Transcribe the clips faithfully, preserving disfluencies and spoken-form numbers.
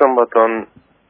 szombaton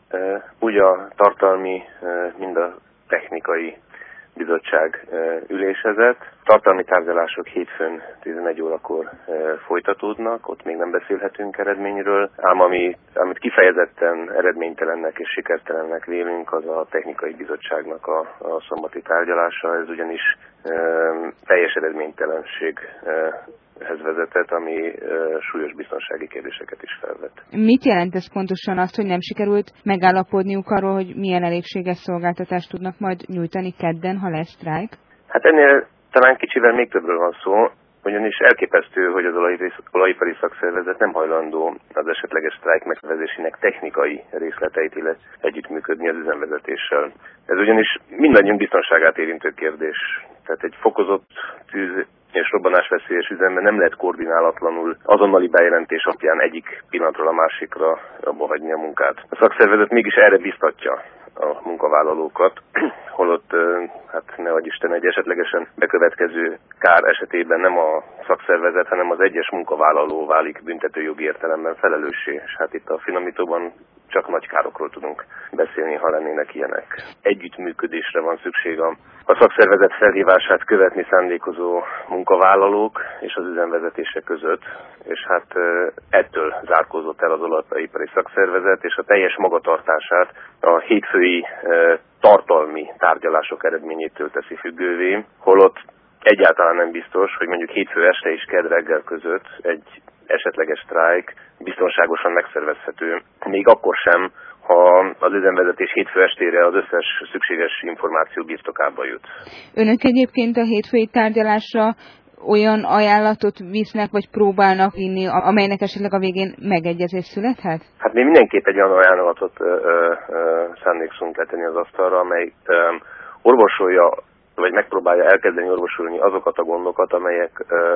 úgy a tartalmi, mind a technikai bizottság ülésezett. Tartalmi tárgyalások hétfőn tizenegy órakor folytatódnak, ott még nem beszélhetünk eredményről, ám ami, amit kifejezetten eredménytelennek és sikertelennek vélünk, az a technikai bizottságnak a, a szombati tárgyalása. Ez ugyanis e, teljes eredménytelenség e, hez vezetett, ami e, súlyos biztonsági kérdéseket is felvet. Mit jelent ez pontosan azt, hogy nem sikerült megállapodniuk arról, hogy milyen elégséges szolgáltatást tudnak majd nyújtani kedden, ha lesz sztrájk? Hát ennél talán kicsivel még többről van szó, ugyanis elképesztő, hogy az olajipari szakszervezet nem hajlandó az esetleges sztrájk megszervezésének technikai részleteit, illetve együttműködni az üzemvezetéssel. Ez ugyanis mindannyiunk biztonságát érintő kérdés. Tehát egy fokozott tűz és robbanásveszélyes üzemben nem lehet koordinálatlanul azonnali bejelentés alapján egyik pillanatról a másikra abba hagyni a munkát. A szakszervezet mégis erre biztatja a munkavállalókat, holott, hát nehogy Isten, egy esetlegesen bekövetkező kár esetében nem a szakszervezet, hanem az egyes munkavállaló válik büntetőjogi értelemben felelőssé, és hát itt a finomítóban csak nagy károkról tudunk beszélni, ha lennének ilyenek. Együttműködésre van szükség a, a szakszervezet felhívását követni szándékozó munkavállalók és az üzemvezetése között, és hát ettől zárkózott el az olajipari szakszervezet, és a teljes magatartását a hétfői tartalmi tárgyalások eredményétől teszi függővé, holott egyáltalán nem biztos, hogy mondjuk hétfő este és kedd reggel között egy esetleges sztrájk biztonságosan megszervezhető, még akkor sem, ha az üzemvezetés hétfő estére az összes szükséges információ birtokába jut. Önök egyébként a hétfői tárgyalásra olyan ajánlatot visznek, vagy próbálnak vinni, amelynek esetleg a végén megegyezés születhet? Hát mi mindenképp egy olyan ajánlatot ö, ö, szándékszunk letenni az asztalra, amely ö, orvosolja, vagy megpróbálja elkezdeni orvosolni azokat a gondokat, amelyek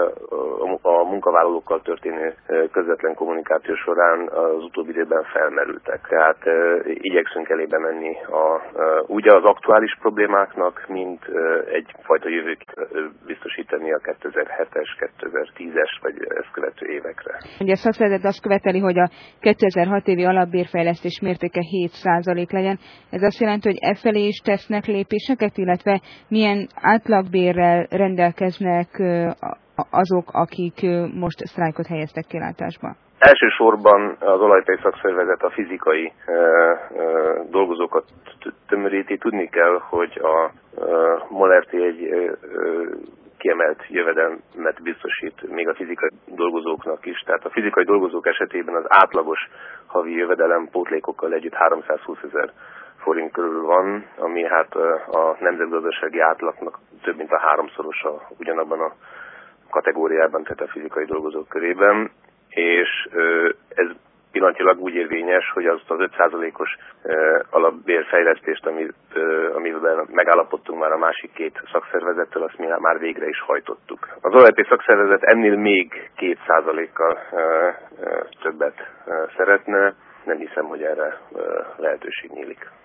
a munkavállalókkal történő közvetlen kommunikáció során az utóbbi időben felmerültek. Tehát igyekszünk elébe menni a, úgy az aktuális problémáknak, mint egyfajta jövőt biztosítani a kétezer-hetes, kétezer-tízes vagy ezt követő évekre. Ugye a szakszervezet azt követeli, hogy a kétezer-hat évi alapbérfejlesztés mértéke hét százalék legyen. Ez azt jelenti, hogy e felé is tesznek lépéseket, illetve milyen átlagbérrel rendelkeznek azok, akik most sztrájkot helyeztek kilátásba? Elsősorban az olajipari szakszervezet a fizikai e, e, dolgozókat tömöríti. Tudni kell, hogy a e, Molerti egy e, kiemelt jövedelmet biztosít még a fizikai dolgozóknak is. Tehát a fizikai dolgozók esetében az átlagos havi jövedelem pótlékokkal együtt háromszázhúszezer forint körül van, ami hát a nemzetgazdasági átlagnak több mint a háromszorosa ugyanabban a kategóriában, tehát a fizikai dolgozók körében, és ez pillanatilag úgy érvényes, hogy azt az öt százalékos alapbérfejlesztést, amivel megállapodtunk már a másik két szakszervezettel, azt mi már végre is hajtottuk. Az olajipari szakszervezet ennél még két százalékkal többet szeretne, nem hiszem, hogy erre lehetőség nyílik.